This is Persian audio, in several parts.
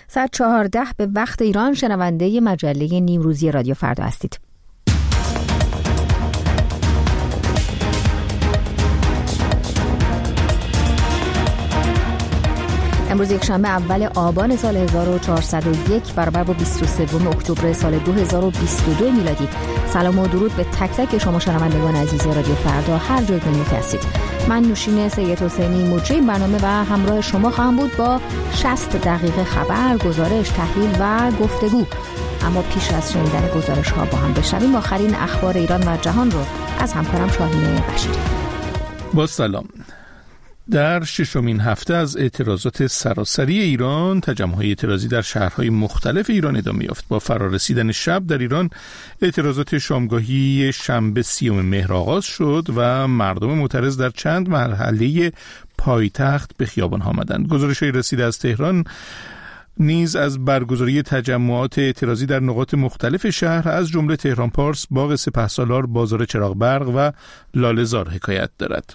ساعت 14 به وقت ایران شنونده مجله نیمروزی رادیو فردا هستید. امروز یک شنبه اول آبان سال 1401 برابر با 23 اکتبر سال 2022 میلادی. سلام و درود به تک تک شما شنوندگان عزیز رادیو فردا هر جای دنیا که هستید. من نوشین سید حسینی مجری برنامه و همراه شما خواهم بود با 60 دقیقه خبر، گزارش، تحلیل و گفتگو. اما پیش از شنیدن گزارش ها با هم بشنویم آخرین اخبار ایران و جهان رو از همکارم شاهین بشیری. با سلام. در ششمین هفته از اعتراضات سراسری ایران، تجمع‌های اعتراضی در شهرهای مختلف ایران ادامه یافت. با فرارسیدن شب در ایران، اعتراضات شامگاهی شنبه 30 مهر آغاز شد و مردم معترض در چند مرحله پایتخت به خیابان‌ها آمدند. گزارش‌های رسیده از تهران نیز از برگزاری تجمعات اعتراضی در نقاط مختلف شهر از جمله تهران پارس، باغ سپهسالار، بازار چراغ برق و لاله‌زار حکایت دارد.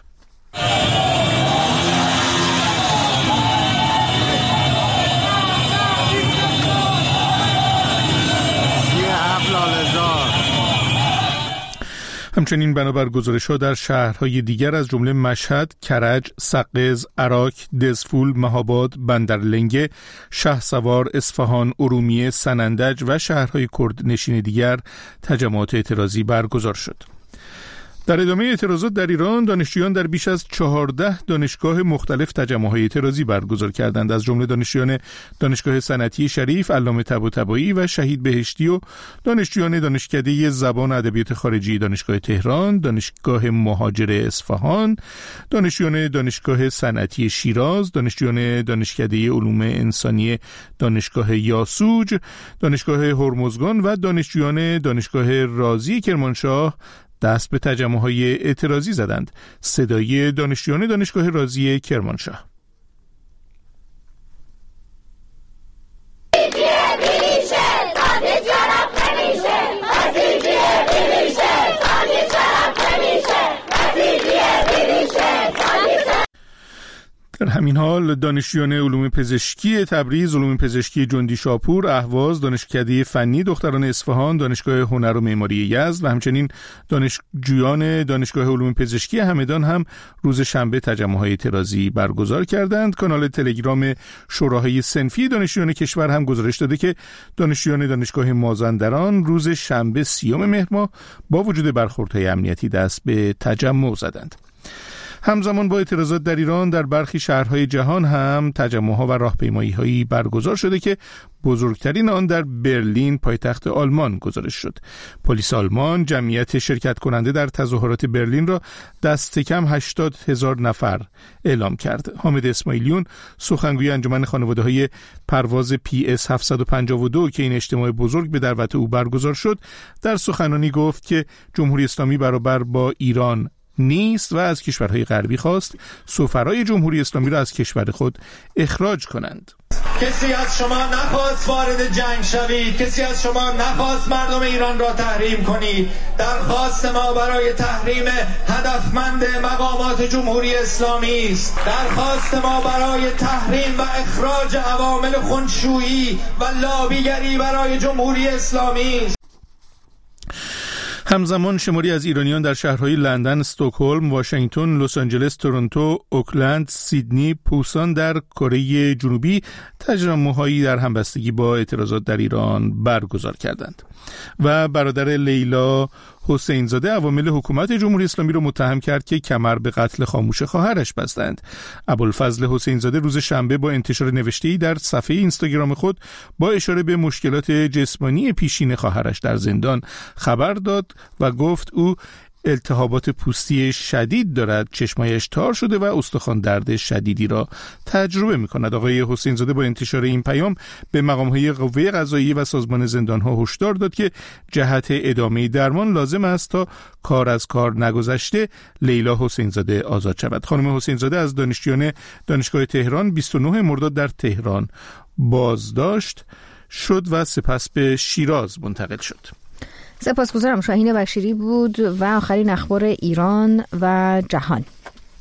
همچنین بنابر گزارش‌ها در شهرهای دیگر از جمله مشهد، کرج، سقز، عراق، دزفول، مهاباد، بندرلنگه، شهسوار، اصفهان، ارومیه، سنندج و شهرهای کردنشین دیگر تجمعات اعتراضی برگزار شد. در ادامه اعتراضات در ایران، دانشجویان در بیش از 14 دانشگاه مختلف تجمع‌های اعتراضی برگزار کردند. از جمله دانشجویان دانشگاه صنعتی شریف، علامه طباطبایی و شهید بهشتی و دانشجویان دانشکده زبان و ادبیات خارجی دانشگاه تهران، دانشگاه مهاجر اصفهان، دانشجویان دانشگاه صنعتی شیراز، دانشجویان دانشکده علوم انسانی دانشگاه یاسوج، دانشگاه هرمزگان و دانشجویان دانشگاه رازی کرمانشاه دست به تجمع‌های اعتراضی زدند. صدای دانشجویان دانشگاه رازی کرمانشاه. در همین حال دانشجویان علوم پزشکی تبریز، علوم پزشکی جندی شاپور، اهواز، دانشکده فنی دختران اصفهان، دانشگاه هنر و معماری یزد و همچنین دانشجویان دانشگاه علوم پزشکی همدان هم روز شنبه تجمع‌های اعتراضی برگزار کردند. کانال تلگرام شوراهای صنفی دانشجویان کشور هم گزارش داده که دانشجویان دانشگاه مازندران روز شنبه 30 مهر ماه با وجود برخوردهای امنیتی دست به تجمع زدند. همزمان با اعتراضات در ایران، در برخی شهرهای جهان هم تجمع‌ها و راهپیمایی‌هایی برگزار شده که بزرگترین آن در برلین، پایتخت آلمان گزارش شد. پلیس آلمان جمعیت شرکت کننده در تظاهرات برلین را دست کم 80,000 نفر اعلام کرد. حامد اسماعیلیون، سخنگوی انجمن خانواده‌های پرواز PS 752 که این اجتماع بزرگ به دعوت او برگزار شد، در سخنرانی گفت که جمهوری اسلامی برابر با ایران نیست و از کشورهای غربی خواست سفرای جمهوری اسلامی را از کشور خود اخراج کنند. کسی از شما نخواست وارد جنگ شوید، کسی از شما نخواست مردم ایران را تحریم کنید. درخواست ما برای تحریم هدفمند مقامات جمهوری اسلامی است. درخواست ما برای تحریم و اخراج عوامل خونشویی و لابیگری برای جمهوری اسلامی است. همزمان شماری از ایرانیان در شهرهای لندن، استکهلم، واشنگتن، لس آنجلس، تورنتو، اوکلند، سیدنی، پوسان در کره جنوبی تجمع‌هایی در همبستگی با اعتراضات در ایران برگزار کردند. و برادر لیلا حسین زاده عوامل حکومت جمهوری اسلامی را متهم کرد که کمر به قتل خاموش خواهرش بستند. ابوالفضل حسین زاده روز شنبه با انتشار نوشته‌ای در صفحه اینستاگرام خود با اشاره به مشکلات جسمانی پیشین خواهرش در زندان خبر داد و گفت او التهابات پوستی شدید دارد، چشمایش تار شده و استخوان درد شدیدی را تجربه می‌کند. آقای حسین زاده با انتشار این پیام به مقام‌های قوه قضاییه و سازمان زندان‌ها هشدار داد که جهت ادامه درمان لازم است تا کار از کار نگذشته لیلا حسین زاده آزاد شود. خانم حسین زاده از دانشجویان دانشگاه تهران 29 مرداد در تهران بازداشت شد و سپس به شیراز منتقل شد. سپاسگزارم. شاهین بشیری بود و آخرین اخبار ایران و جهان.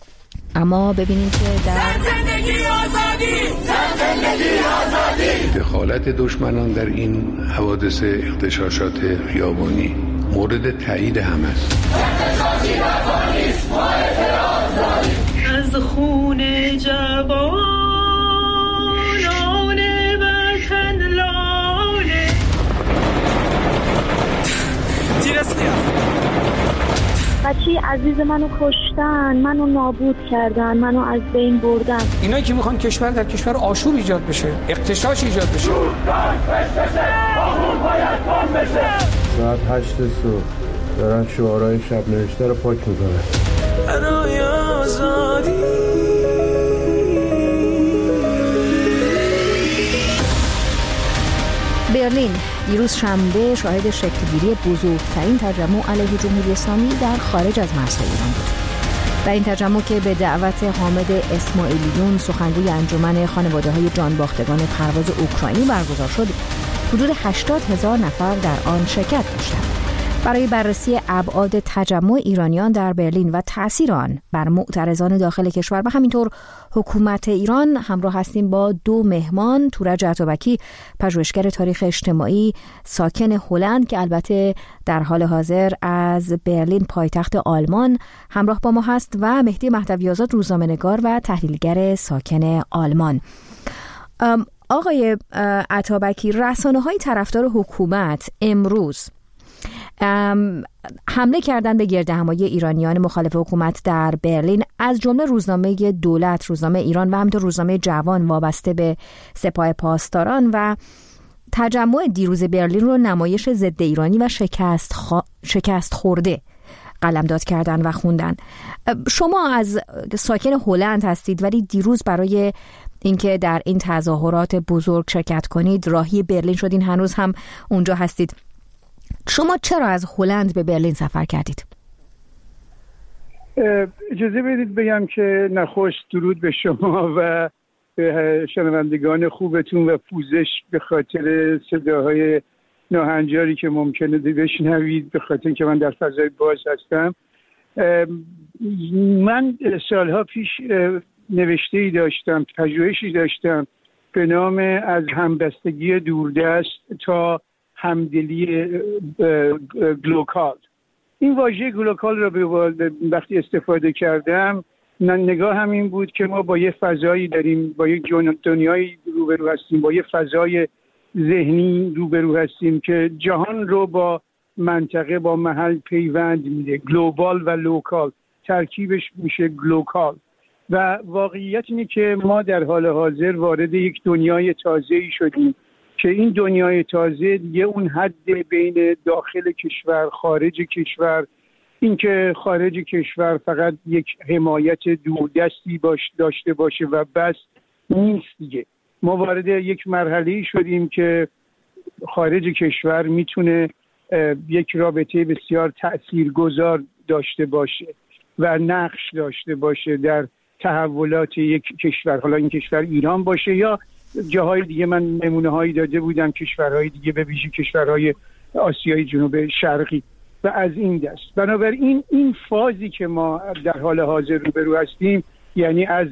اما ببینیم که در زندگی آزادی دخالت دشمنان در این حوادث اغتشاشات خیابانی مورد تایید همه است. از خون جوانان وطن لاله بچه عزیز منو کشتن، منو نابود کردن، منو از بین بردن. اینایی که میخوان کشور در کشور آشوب ایجاد بشه، اغتشاش ایجاد بشه. ساعت 8 صبح دارن شعارهای شب نوشته رو پاک میکنن. برای آزادی. برلین دیروز شنبه شاهد شکلگیری بزرگترین تجمع علیه جمهوری اسلامی در خارج از مرزهای ایران بود. در این تجمع که به دعوت حامد اسماعیلیون سخنگوی انجمن خانواده‌های جانباختگان پرواز اوکراینی برگزار شد، حدود 80,000 نفر در آن شرکت داشتند. برای بررسی ابعاد تجمع ایرانیان در برلین و تأثیر آن بر معترضان داخل کشور و همینطور حکومت ایران همراه هستیم با دو مهمان. تورج عطابکی، پژوهشگر تاریخ اجتماعی ساکن هلند که البته در حال حاضر از برلین پایتخت آلمان همراه با ما هست، و مهدی مهدوی‌آزاد، روزنامه‌نگار و تحلیلگر ساکن آلمان. آقای عطابکی، رسانه‌های طرفدار حکومت امروز حمله کردن به گردهمایی ایرانیان مخالف حکومت در برلین، از جمله روزنامه دولت، روزنامه ایران و همینطور روزنامه جوان وابسته به سپاه پاسداران، و تجمع دیروز برلین رو نمایش ضد ایرانی و شکست خورده قلمداد کردن و خوندن. شما از ساکن هلند هستید، ولی دیروز برای اینکه در این تظاهرات بزرگ شرکت کنید راهی برلین شدین، هنوز هم اونجا هستید. شما چرا از هلند به برلین سفر کردید؟ اجازه بدید بگم که نخست درود به شما و به شنوندگان خوبتون و پوزش به خاطر صداهای ناهنجاری که ممکنه بشنوید، به خاطر که من در فضای باز هستم. من سالها پیش نوشته‌ای داشتم، پژوهشی داشتم به نام از همبستگی دوردست تا همدلی گلوکال. این واژه گلوکال را وقتی استفاده کردم، نگاه هم این بود که ما با یه فضایی داریم، با یک دنیایی روبرو هستیم، با یه فضای ذهنی روبرو هستیم که جهان رو با منطقه، با محل پیوند میده. گلوبال و لوکال ترکیبش میشه گلوکال. و واقعیت اینه که ما در حال حاضر وارد یک دنیای تازه‌ای شدیم که این دنیای تازه دیگه اون حد بین داخل کشور، خارج کشور، این که خارج کشور فقط یک حمایت دوردستی داشته باشه و بس نیست دیگه. ما وارد یک مرحله‌ای شدیم که خارج کشور میتونه یک رابطه بسیار تأثیرگذار داشته باشه و نقش داشته باشه در تحولات یک کشور، حالا این کشور ایران باشه یا جاهای دیگه. من نمونه هایی داده بودم کشورهای دیگه، به ویژه کشورهای آسیای جنوب شرقی و از این دست. بنابراین این فازی که ما در حال حاضر روبرو هستیم، یعنی از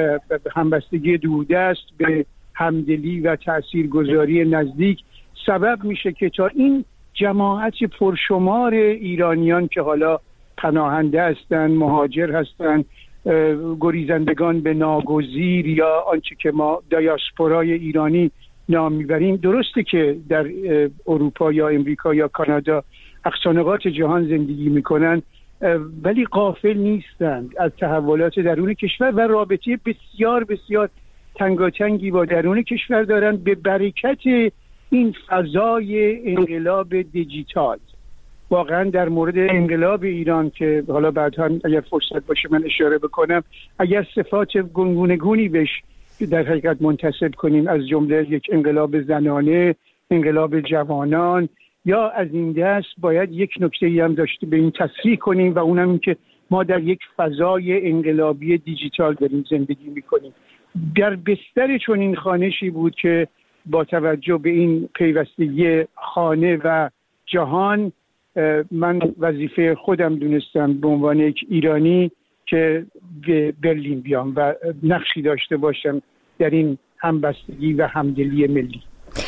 همبستگی دوردست به همدلی و تاثیرگذاری نزدیک، سبب میشه که تا این جماعت پرشمار ایرانیان که حالا پناهنده هستن، مهاجر هستن، گریزندگان به ناگزیر یا آنچه که ما دیاسپورای ایرانی نام میبریم، درسته که در اروپا یا امریکا یا کانادا، اقصانقاط جهان زندگی میکنن، ولی غافل نیستند از تحولات درون کشور و رابطه بسیار بسیار تنگاتنگی با درون کشور دارن به برکت این فضای انقلاب دیجیتال. واقعا در مورد انقلاب ایران که حالا بعدا اگر فرصت باشه من اشاره بکنم، اگر صفات گوناگونی بهش در حقیقت منتسب کنیم، از جمله یک انقلاب زنانه، انقلاب جوانان یا از این دست، باید یک نکته‌ای هم داشته به این تصریح کنیم و اونم این که ما در یک فضای انقلابی دیجیتال داریم زندگی میکنیم. در بستر چنین خوانشی بود که با توجه به این پیوستگی خانه و جهان، من وظیفه خودم دونستم به عنوان یک ایرانی که به برلین بیام و نقشی داشته باشم در این همبستگی و همدلی ملی.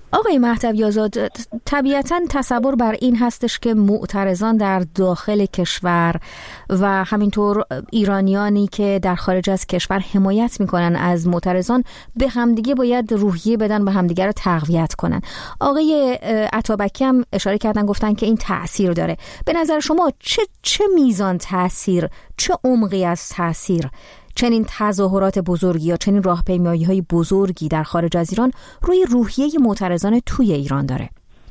آقای مهدوی آزاد، طبیعتاً تصور بر این هستش که معترضان در داخل کشور و همینطور ایرانیانی که در خارج از کشور حمایت میکنن از معترضان به همدیگه باید روحیه بدن و همدیگه رو تقویت کنن. آقای عطابکی هم اشاره کردن، گفتن که این تأثیر داره. به نظر شما چه میزان تأثیر، چه عمقی از تأثیر چنین تظاهرات بزرگی یا چنین راهپیمایی‌های بزرگی در خارج از ایران روی روحیه معترضان توی ایران داره؟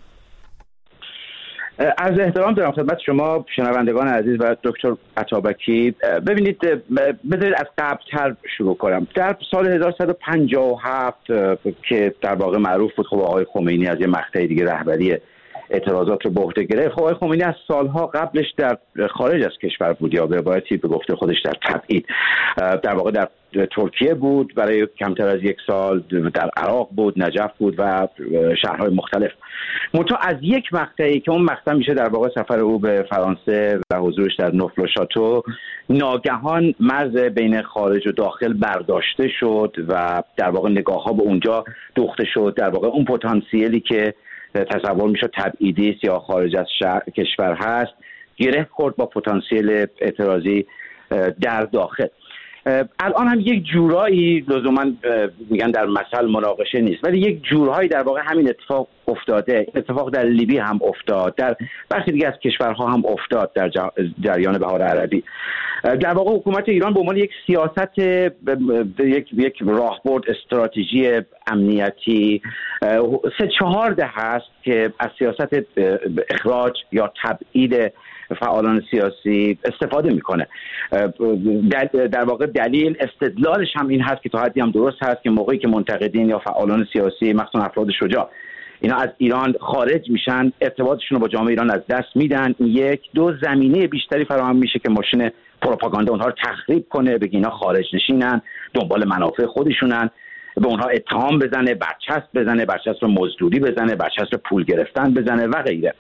از احترام دارم خدمت شما شنوندگان عزیز و دکتر عطابکی. ببینید، بذارید از قبل‌تر شروع کنم. در سال 1157 که در واقع معروف بود، خب آقای خمینی از یه مقطع دیگه رهبری اعتراضات رو به عهده گرفت. خب آقای خمینی از سالها قبلش در خارج از کشور بود، یا به عبارتی به گفته خودش در تبعید. در واقع در ترکیه بود برای کمتر از یک سال، در عراق بود، نجف بود و شهرهای مختلف. منتها از یک مقطعی که اون مقطع میشه در واقع سفر او به فرانسه و حضورش در نوفل و شاتو، ناگهان مرز بین خارج و داخل برداشته شد و در واقع نگاه ها به اونجا دوخته شد. در واقع اون پتانسیلی که تصور میشه تبعیدی است یا خارج از کشور هست، گره خورد با پتانسیل اعتراضی در داخل. الان هم یک جورایی، لزوما میگن در مثل مناقشه نیست، ولی یک جورهایی در واقع همین اتفاق افتاده. اتفاق در لیبی هم افتاد، در برخی دیگه از کشورها هم افتاد در جریان بهار عربی. در واقع حکومت ایران به عنوان یک سیاست، یک راهبرد استراتژی امنیتی 3-4 هست که از سیاست اخراج یا تبعید فعالان سیاسی استفاده میکنه. در واقع دلیل استدلالش هم این هست که تا حدی هم درست هست که موقعی که منتقدین یا فعالان سیاسی، مخصوصا افراد شجاع، اینا از ایران خارج میشن، ارتباطشون رو با جامعه ایران از دست میدن. یک دو زمینه بیشتری فراهم میشه که ماشین پروپاگاندا اونها رو تخریب کنه، بگه اینا خارج نشینن، دنبال منافع خودشونن، به اونها اتهام بزنه، برچسب بزنه، برچسب مزدوری بزنه، برچسب پول گرفتن بزنه و غیره.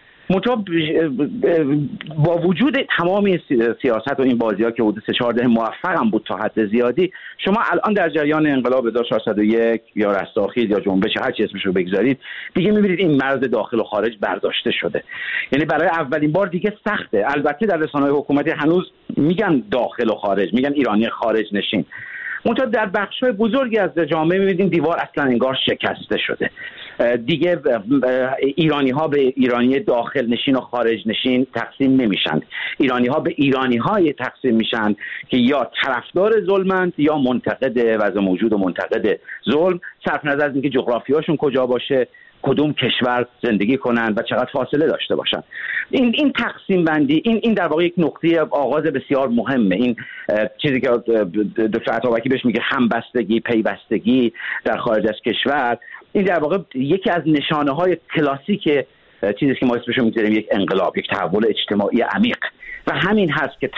با وجود تمام این سیاست و این بازی‌ها که حدود 3-4 موفق هم بود تا حد زیادی، شما الان در جریان انقلاب 1401 یا رستاخیز یا جنبش هر چی اسمش رو بگذارید، دیگه می‌بینید این مرز داخل و خارج برداشته شده. یعنی برای اولین بار دیگه سخته. البته در رسانه‌های حکومتی هنوز میگن داخل و خارج، میگن ایرانی خارج نشین. منتها در بخش‌های بزرگی از جامعه می‌بینید دیوار اصلا انگار شکسته شده. دیگه ایرانی‌ها به ایرانی داخل نشین و خارج نشین تقسیم نمیشن. ایرانی‌ها به ایرانی‌های تقسیم میشن که یا طرفدار ظلمند یا منتقد وضع موجود و منتقد ظلم، صرف نظر از اینکه جغرافیاشون کجا باشه، کدوم کشور زندگی کنن و چقدر فاصله داشته باشن. این تقسیم بندی، این در واقع یک نقطه آغاز بسیار مهمه. این چیزی که دکتر عطابکی بهش میگه همبستگی، پیوستگی در خارج از کشور، این در واقع یکی از نشانه‌های کلاسیک چیزی که ما اسمش رو می‌ذاریم یک انقلاب، یک تحول اجتماعی عمیق. و همین هست که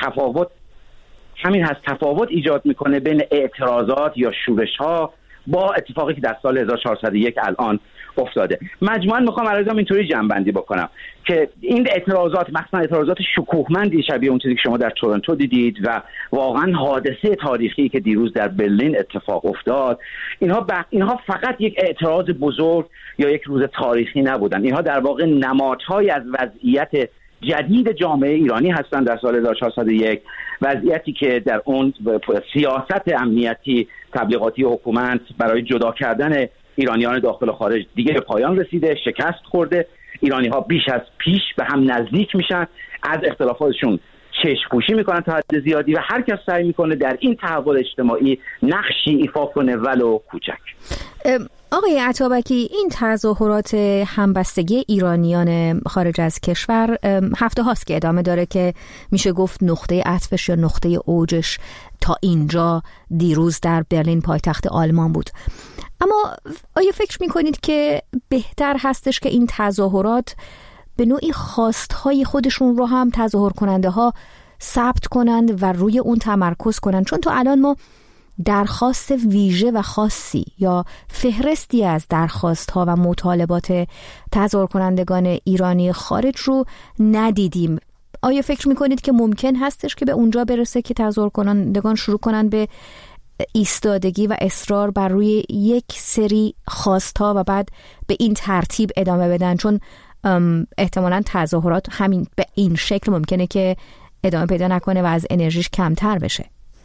تفاوت ایجاد میکنه بین اعتراضات یا شورش‌ها با اتفاقی که در سال 1401 الان افتاده. مجموعاً میخوام عرضم اینطوری جمع‌بندی بکنم که این اعتراضات، مثلا اعتراضات شکوهمندی شبیه اون چیزی که شما در تورنتو دیدید و واقعاً حادثه تاریخی که دیروز در برلین اتفاق افتاد، اینها فقط یک اعتراض بزرگ یا یک روز تاریخی نبودن. اینها در واقع نمادهای از وضعیت جدید جامعه ایرانی هستند در سال 1401، وضعیتی که در اون سیاست امنیتی تبلیغاتی حکومت برای جدا کردن ایرانیان داخل و خارج دیگه به پایان رسیده، شکست خورده. ایرانی‌ها بیش از پیش به هم نزدیک میشن، از اختلافاتشون چشم پوشی میکنن تا حد زیادی و هر کس سعی میکنه در این تحول اجتماعی نقشی ایفا کنه ولو کوچک. آقای عطابکی، این تظاهرات همبستگی ایرانیان خارج از کشور هفته هاست که ادامه داره که میشه گفت نقطه عطفش یا نقطه اوجش تا اینجا دیروز در برلین پایتخت آلمان بود. اما آیا فکر میکنید که بهتر هستش که این تظاهرات به نوعی خواستهای خودشون رو هم تظاهر کننده ها ثبت کنند و روی اون تمرکز کنند؟ چون تا الان ما درخواست ویژه و خاصی یا فهرستی از درخواست ها و مطالبات تظاهر کنندگان ایرانی خارج رو ندیدیم. آیا فکر میکنید که ممکن هستش که به اونجا برسه که تظاهر کنندگان شروع کنند به ایستادگی و اصرار بر روی یک سری خواستها و بعد به این ترتیب ادامه بدن؟ چون احتمالاً تظاهرات همین به این شکل ممکنه که ادامه پیدا نکنه و از انرژیش کمتر بشه.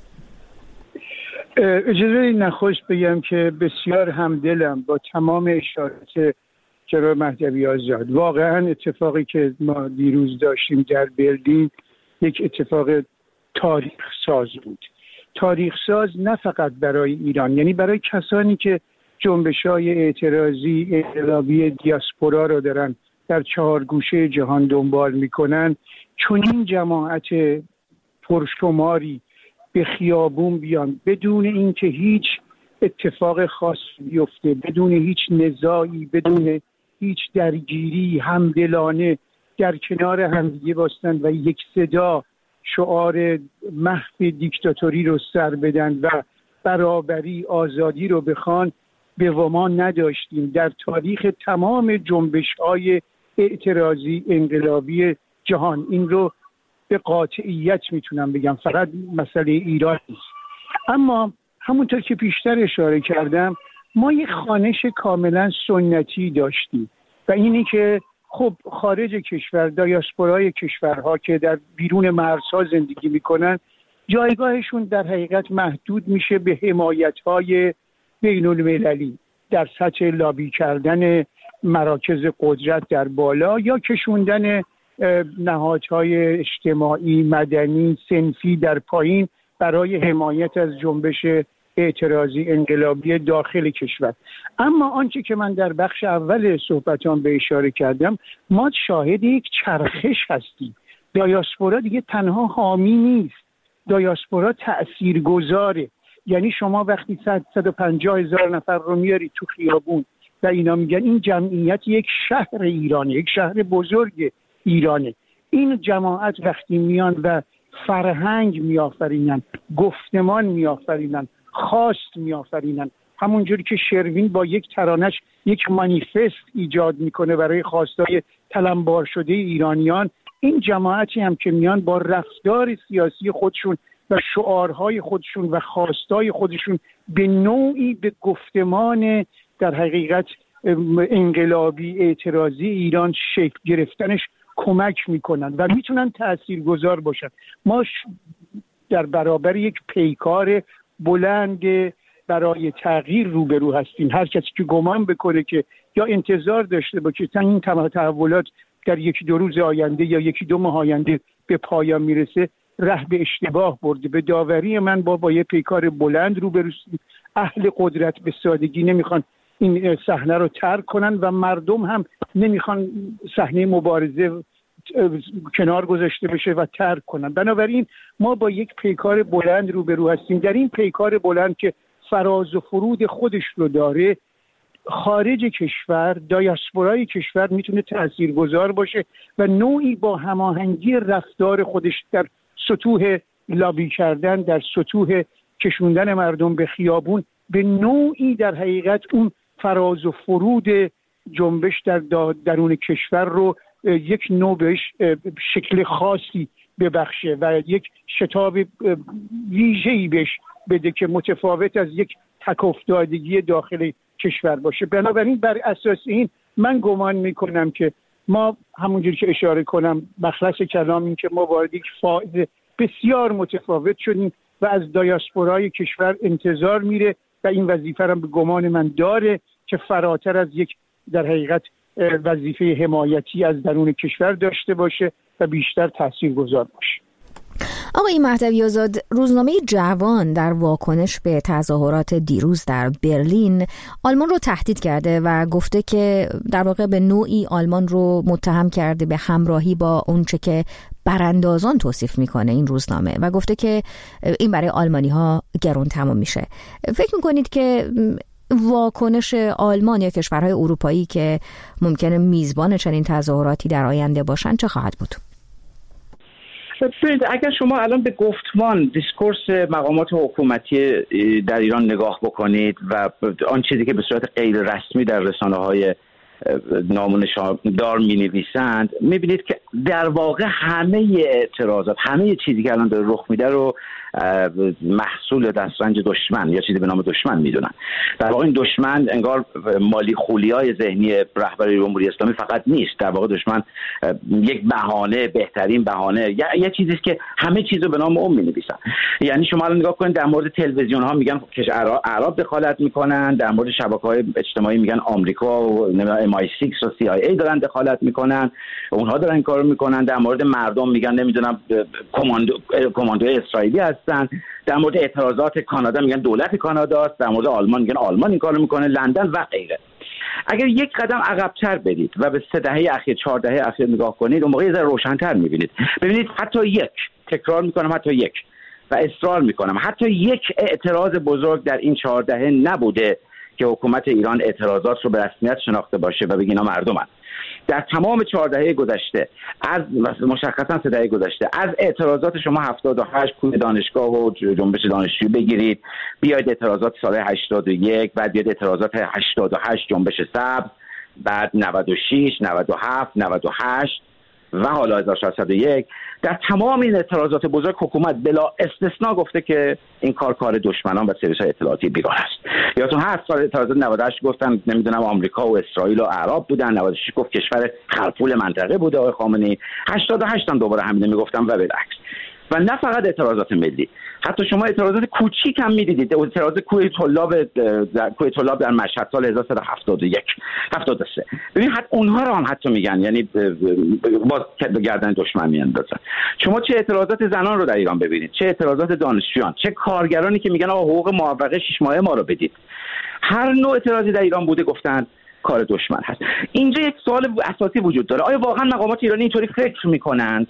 اجازه نخست بگم که بسیار همدلم با تمام اشارات جناب مهدوی آزاد. واقعا اتفاقی که ما دیروز داشتیم در برلین یک اتفاق تاریخ ساز بود. تاریخ ساز نه فقط برای ایران، یعنی برای کسانی که جنبش‌های اعتراضی انقلابی دیاسپورا رو دارن در 4 گوشه جهان دنبال میکنن. چون این جماعت پرشماری به خیابون بیان بدون اینکه هیچ اتفاق خاص بیفته، بدون هیچ نزاعی، بدون هیچ درگیری، همدلانه در کنار همدیگه باشن و یک صدا شعار محو دیکتاتوری رو سر بدن و برابری، آزادی رو بخوان، به ما نداشتیم در تاریخ تمام جنبش‌های اعتراضی انقلابی جهان. این رو به قاطعیت میتونم بگم، فقط مسئله ایران نیست. اما همونطور که بیشتر اشاره کردم ما یک خوانش کاملا سنتی داشتیم و اینی که خب خارج کشور، دیاسپورای کشورها که در بیرون مرزها زندگی میکنن، جایگاهشون در حقیقت محدود میشه به حمایت‌های بین المللی در سطح لابی کردن مراکز قدرت در بالا یا کشوندن نهادهای اجتماعی، مدنی، صنفی در پایین برای حمایت از جنبش اعتراضی انقلابی داخل کشور. اما آنچه که من در بخش اول صحبتام به اشاره کردم، ما شاهد یک چرخش هستیم. دیاسپورا دیگه تنها حامی نیست، دیاسپورا تأثیرگذاره. یعنی شما وقتی 150,000 نفر رو میاری تو خیابون و اینا میگن این جمعیت یک شهر ایرانه، یک شهر بزرگ ایرانه، این جماعت وقتی میان و فرهنگ میآفرینن، گفتمان میآفرینن، خواست میآفرینن، همونجوری که شروین با یک ترانش یک مانیفست ایجاد میکنه برای خواستای تلمبار شده ایرانیان، این جماعتی هم که میان با رفتار سیاسی خودشون و شعارهای خودشون و خواستای خودشون به نوعی به گفتمان در حقیقت انقلابی اعتراضی ایران شکل گرفتنش کمک میکنن و میتونن تاثیرگذار باشن. ما در برابر یک پیکار بلند برای تغییر روبرو هستیم. هر کسی که گمان بکنه که یا انتظار داشته باشه که این تحولات در 1-2 روز آینده یا 1-2 ماه آینده به پایان میرسه، ره به اشتباه برده. به داوری من با یه پیکار بلند روبرویم. اهل قدرت به سادگی نمیخوان این صحنه رو ترک کنن و مردم هم نمیخوان صحنه مبارزه کنار گذاشته بشه و ترک کنن. بنابراین ما با یک پیکار بلند روبرو هستیم. در این پیکار بلند که فراز و فرود خودش رو داره، خارج کشور، دیاسپورای کشور میتونه تاثیرگذار باشه و نوعی با هماهنگی رفتار خودش در سطوح لابی کردن، در سطوح کشوندن مردم به خیابون، به نوعی در حقیقت اون فراز و فرود جنبش در درون کشور رو یک نوع بهش شکل خاصی ببخشه و یک شتاب ویژه‌ای بهش بده که متفاوت از یک تک افتادگی داخل کشور باشه. بنابراین بر اساس این من گمان میکنم که ما همونجوری که اشاره کنم مخلص کلام این که ما وارد یک فاز بسیار متفاوت شدیم و از دیاسپورای کشور انتظار میره و این وظیفه هم به گمان من داره که فراتر از یک در حقیقت وظیفه حمایتی از درون کشور داشته باشه و بیشتر تاثیرگذار باشه. آقای مهدوی آزاد، روزنامه جوان در واکنش به تظاهرات دیروز در برلین آلمان رو تهدید کرده و گفته که در واقع به نوعی آلمان رو متهم کرده به همراهی با اونچه که براندازان توصیف میکنه این روزنامه و گفته که این برای آلمانی ها گران تمام میشه. فکر میکنید که واکنش آلمان یا کشورهای اروپایی که ممکنه میزبان چنین تظاهراتی در آینده باشن چه خواهد بود؟ اگر شما الان به گفتمان دیسکورس مقامات حکومتی در ایران نگاه بکنید و آن چیزی که به صورت غیر رسمی در رسانه‌های نامونشاندار می‌نویسند، می‌بینید که در واقع همه اعتراضات، همه چیزی که الان داره رخ میده رو محصول دسترنج دشمن یا چیزی به نام دشمن میدونن. در واقع این دشمن انگار مالی خولیای ذهنی رهبر جمهوری اسلامی فقط نیست. در واقع دشمن یک بهانه، بهترین بهانه، یه چیزی است که همه چیزو به نام اون می‌نویسن. یعنی شما الان نگاه کنید، در مورد تلویزیون ها میگن که عرب دخالت میکنن، در مورد شبکه‌های اجتماعی میگن آمریکا و MI6 و CIA دارن دخالت میکنن، اونها دارن این کارو میکنن. در مورد مردم میگن نمیدونم کماندوی اسرائیلی هستن. در مورد اعتراضات کانادا میگن دولت کاناداست. در مورد آلمان میگن آلمان این کارو میکنه، لندن و غیره. اگر یک قدم عقب‌تر برید و به 3 دهه اخیر 4 دهه اخیر نگاه کنید، اون موقع یه ذره روشن‌تر می‌بینید. ببینید حتی یک، تکرار می‌کنم، حتی یک و اصرار می‌کنم، حتی یک اعتراض بزرگ در این 4 دهه نبوده که حکومت ایران اعتراضات رو به رسمیت شناخته باشه و بگه اینا مردمن. در تمام 4 دهه گذشته، از مشخصا 3 دهه گذشته، از اعتراضات شما 78 کوه دانشگاه و جنبش دانشجویی بگیرید، بیاید اعتراضات سال 81، بعد بیاید اعتراضات 88 جنبش سبز، بعد 96 97 98 و حالا 1401، در تمام این اعتراضات بزرگ حکومت بلا استثناء گفته که این کار دشمنان و سرویس‌های اطلاعاتی بیگانه است. یادتون هست سال اعتراضات 98 گفتن نمیدونم آمریکا و اسرائیل و عرب بودن، 96 گفت کشور خرپول منطقه بوده آقای خامنه‌ای، 88 هم دوباره همین میگفتن و بالعکس. و نه فقط اعتراضات ملی، حتی شما اعتراضات کوچیک هم می‌دیدید. اعتراض کوه طلاب در مشهد سال 1371 73، ببین حتی اونها رو هم حتی میگن، یعنی باز به گردن دشمن میاندازن. شما چه اعتراضات زنان رو در ایران ببینید، چه اعتراضات دانشجویان، چه کارگرانی که میگن آقا حقوق موقعه 6 ماهه ما رو بدید. هر نوع اعتراضی در ایران بوده گفتن کار دشمن هست. اینجا یک سوال اساسی وجود داره، آیا واقعا مقامات ایرانی اینطوری فکر میکنند؟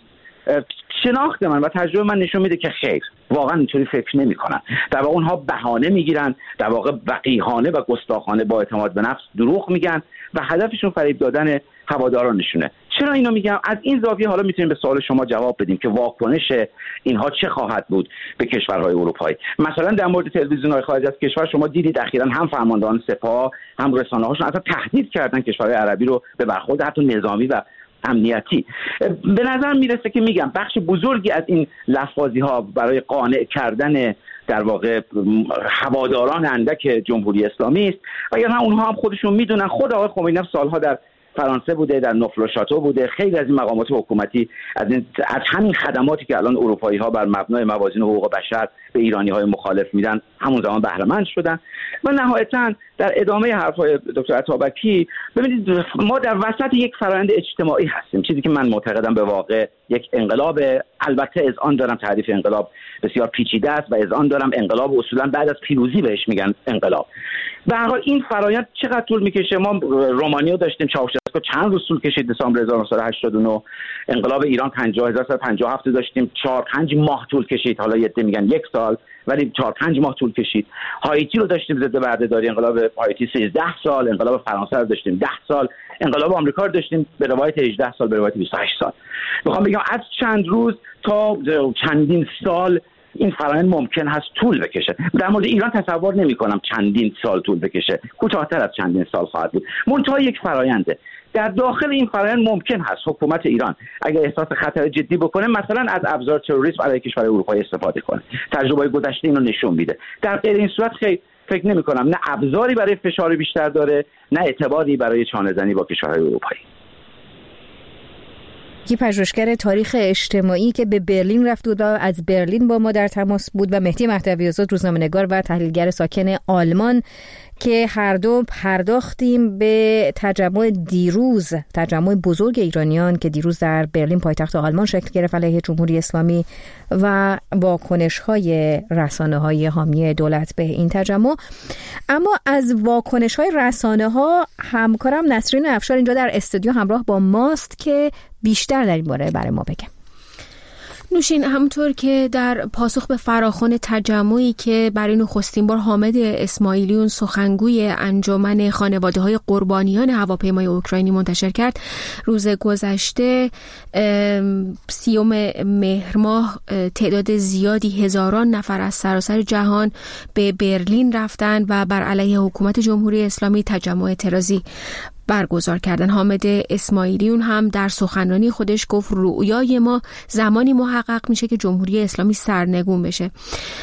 شناخت من و تجربه من نشون میده که خیر، واقعا اینطوری فکر نمی‌کنن. در واقع اونها بهانه میگیرن، در واقع وقیحانه و گستاخانه با اعتماد به نفس دروغ میگن و هدفشون فریب دادن هوادارانشونه. چرا اینو میگم؟ از این زاویه حالا میتونیم به سوال شما جواب بدیم که واکنش اینها چه خواهد بود به کشورهای اروپایی. مثلا در مورد تلویزیون‌های خارج از کشور شما دیدید اخیراً هم فرماندهان سپاه هم رسانه‌هاشون اصلا تهدید کردن کشورهای عربی رو به برخورد حتی نظامی و امنیتی. به نظر میرسه که میگم بخش بزرگی از این لفاظی‌ها برای قانع کردن در واقع هواداران اندک جمهوری اسلامی است. اگر اونها هم خودشون میدونن، خود آقای خمینی سالها در فرانسه بوده، در نفل و شاتو بوده، خیلی از این مقامات حکومتی از همین خدماتی که الان اروپایی‌ها بر مبنای موازین حقوق بشر به ایرانی‌های مخالف میدن همون زمان بهره مند شدن. و نهایتاً در ادامه حرف‌های دکتر عطابکی ببینید ما در وسط یک فرآیند اجتماعی هستیم، چیزی که من معتقدم به واقع یک انقلاب. البته از آن دارم تعریف انقلاب بسیار پیچیده است و از آن دارم انقلاب اصولاً بعد از پیروزی بهش میگن انقلاب. به هر حال این فرآیند چقدر طول میکشه؟ ما رومانیو داشتیم، چاوشسکو چند روز طول کشید، دسامبر 1989. انقلاب ایران 50057 داشتیم، 4-5 ماه طول کشید، حالا یه عده میگن 1 سال ولی 4-5 ماه طول کشید. هایتی رو داشتیم ضد بردهداری، انقلاب هایتی 13 سال، انقلاب فرانسه رو داشتیم 10 سال، انقلاب آمریکا رو داشتیم به روایت 18 سال به روایت 28 سال. میخوام بگم از چند روز تا چندین سال این فرآیند ممکن هست طول بکشه. در مورد ایران تصور نمی‌کنم چندین سال طول بکشه، کوتاه‌تر از چندین سال خواهد بود. منتها یک فراینده. در داخل این فرآیند ممکن هست حکومت ایران اگر احساس خطر جدی بکنه مثلا از ابزار تروریسم علیه کشور اروپایی استفاده کنه. تجربه گذشته اینو نشون میده. در غیر این صورت فکر نمی‌کنم نه ابزاری برای فشار بیشتر داره، نه اعتباری برای چانه‌زنی با کشورهای اروپایی. کی پژوهشگر تاریخ اجتماعی که به برلین رفت و از برلین با ما در تماس بود، و مهدی مهدوی‌آزاد روزنامه‌نگار و تحلیلگر ساکن آلمان که هر دو پرداختیم به تجمع بزرگ ایرانیان که دیروز در برلین پایتخت آلمان شکل گرفت علیه جمهوری اسلامی و واکنش‌های رسانه‌های حامی دولت به این تجمع. اما از واکنش‌های رسانه‌ها همکارم نسرین افشار اینجا در استودیو همراه با ماست که بیشتر در این باره برای ما بگم. نوشین، همونطور که در پاسخ به فراخوان تجمعی که برای نخستین بار حامد اسماعیلیون سخنگوی انجمن خانواده‌های قربانیان هواپیمای اوکراینی منتشر کرد، روز گذشته 30 مهر ماه تعداد زیادی هزاران نفر از سراسر جهان به برلین رفتن و بر علیه حکومت جمهوری اسلامی تجمع اعتراضی برگزار کردن. حامد اسماعیلیون هم در سخنرانی خودش گفت رؤیای ما زمانی محقق میشه که جمهوری اسلامی سرنگون بشه.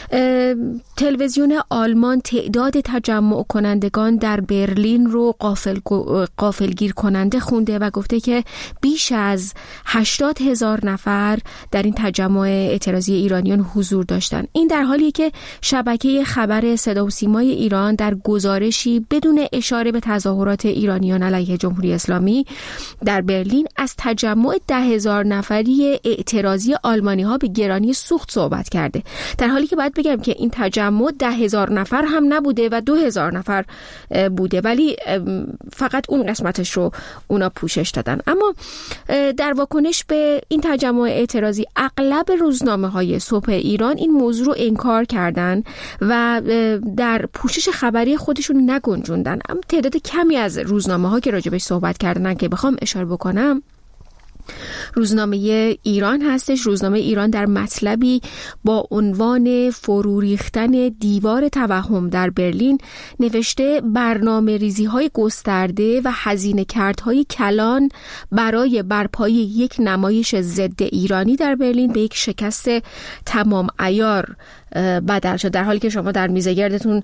تلویزیون آلمان تعداد تجمع کنندگان در برلین رو غافلگیر کننده خونده و گفته که بیش از 80,000 نفر در این تجمع اعتراضی ایرانیان حضور داشتن. این در حالیه که شبکه خبر صدا و سیمای ایران در گزارشی بدون اشاره به تظاهرات ایرانیان علیه جمهوری اسلامی در برلین از تجمع 10,000 نفری اعتراضی آلمانی ها به گرانی سوخت صحبت کرده، در حالی که باید بگم که این تجمع 10,000 نفر هم نبوده و 2,000 نفر بوده، ولی فقط اون قسمتش رو اونا پوشش دادن. اما در واکنش به این تجمع اعتراضی اغلب روزنامه‌های صبح ایران این موضوع رو انکار کردن و در پوشش خبری خودشون نگنجوندن. اما تعداد کمی از روزنامه‌ها که راجبش صحبت کردن که بخوام اشاره بکنم، روزنامه ایران هستش. روزنامه ایران در مطلبی با عنوان فرو ریختن دیوار توهم در برلین نوشته برنامه ریزی های گسترده و هزینه کردهای کلان برای برپایی یک نمایش ضد ایرانی در برلین به یک شکست تمام عیار بدل شد، در حالی که شما در میزه گردتون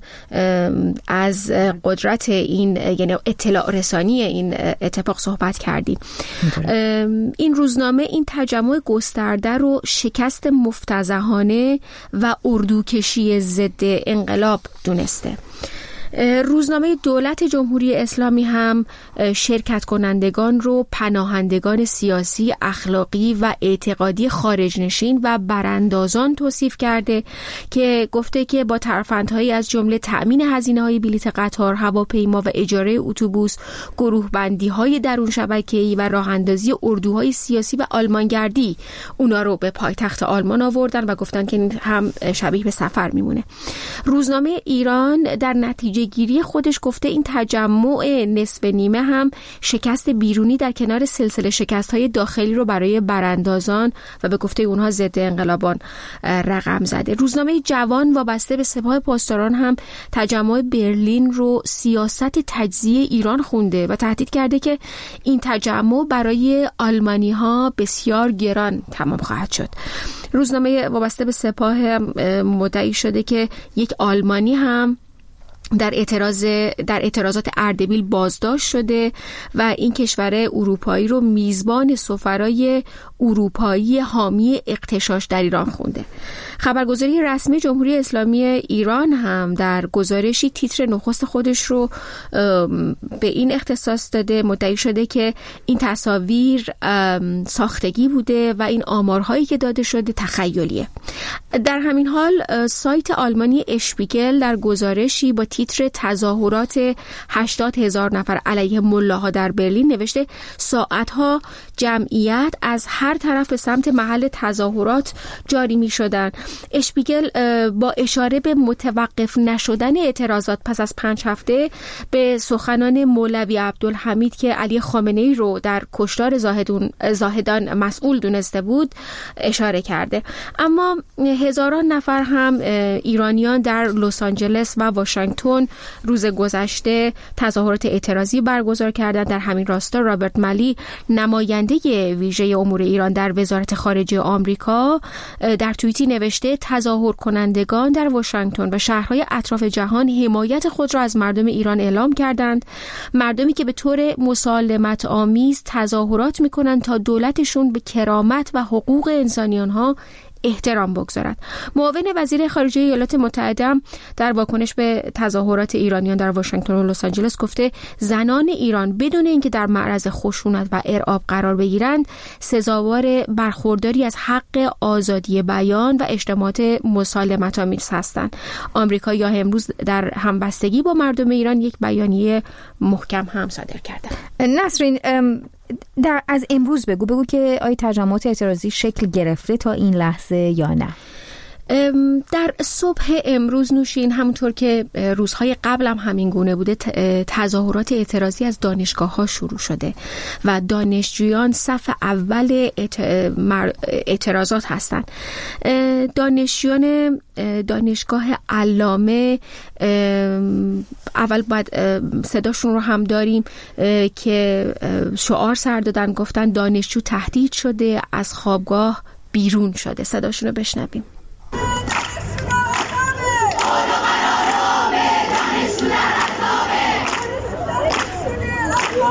از قدرت این یعنی اطلاع رسانی این اتفاق صحبت کردید. این روزنامه این تجمع گسترده رو شکست مفتضحانه و اردوکشی ضد انقلاب دونسته. روزنامه دولت جمهوری اسلامی هم شرکت کنندگان رو پناهندگان سیاسی، اخلاقی و اعتقادی خارجنشین و براندازان توصیف کرده که گفته که با ترفندهایی از جمله تأمین هزینه‌های بلیط قطار، هواپیما و اجاره اتوبوس، گروه بندی‌های درون شبکه‌ای و راه‌اندازی اردوهای سیاسی و آلمانگردی اونا رو به پایتخت آلمان آوردن و گفتن که این هم شبیه به سفر میمونه. روزنامه ایران در نتیجه گیری خودش گفته این تجمع نصف نیمه هم شکست بیرونی در کنار سلسله شکست‌های داخلی رو برای براندازان و به گفته اونها ضد انقلابان رقم زده. روزنامه جوان وابسته به سپاه پاسداران هم تجمع برلین رو سیاست تجزیه ایران خونده و تهدید کرده که این تجمع برای آلمانی‌ها بسیار گران تمام خواهد شد. روزنامه وابسته به سپاه مدعی شده که یک آلمانی هم در اعتراضات اردبیل بازداشت شده و این کشور اروپایی رو میزبان سفرای اروپایی حامی اغتشاش در ایران خونده. خبرگزاری رسمی جمهوری اسلامی ایران هم در گزارشی تیتر نخست خودش رو به این اختصاص داده، مدعی شده که این تصاویر ساختگی بوده و این آمارهایی که داده شده تخیلیه. در همین حال سایت آلمانی اشپیگل در گزارشی با تیتر تظاهرات 80,000 نفر علیه ملاها در برلین نوشته ساعتها جمعیت از هر طرف به سمت محل تظاهرات جاری می شدن. اشپیگل با اشاره به متوقف نشدن اعتراضات پس از 5 هفته به سخنان مولوی عبدالحمید که علی خامنه‌ای رو در کشتار زاهدان مسئول دونسته بود اشاره کرده. اما هزاران نفر هم ایرانیان در لس آنجلس و واشنگتن روز گذشته تظاهرات اعتراضی برگزار کردند. در همین راستا رابرت ملی نماینده ویژه امور ایران در وزارت خارجه آمریکا در توییتی نوشته تظاهر کنندگان در واشنگتن و شهرهای اطراف جهان حمایت خود را از مردم ایران اعلام کردند، مردمی که به طور مسالمت آمیز تظاهرات می‌کنند تا دولتشون به کرامت و حقوق انسانیان‌ها احترام بگذارد. معاون وزیر خارجه ایالات متحده در واکنش به تظاهرات ایرانیان در واشنگتن و لس آنجلس گفته زنان ایران بدون اینکه در معرض خشونت و ارعاب قرار بگیرند سزاوار برخورداری از حق آزادی بیان و اجتماعات مسالمت‌آمیز هستند. آمریکایی‌ها امروز در همبستگی با مردم ایران یک بیانیه محکم هم صادر کردند. نسرین، از امروز بگو که آیا تجمعات اعتراضی شکل گرفته تا این لحظه یا نه؟ در صبح امروز نوشین، همونطور که روزهای قبل هم همین گونه بوده، تظاهرات اعتراضی از دانشگاه‌ها شروع شده و دانشجویان صف اول اعتراضات هستند. دانشجویان دانشگاه علامه، اول باید صداشون رو هم داریم که شعار سر دادن، گفتن دانشجو تهدید شده، از خوابگاه بیرون شده. صداشون رو بشنویم.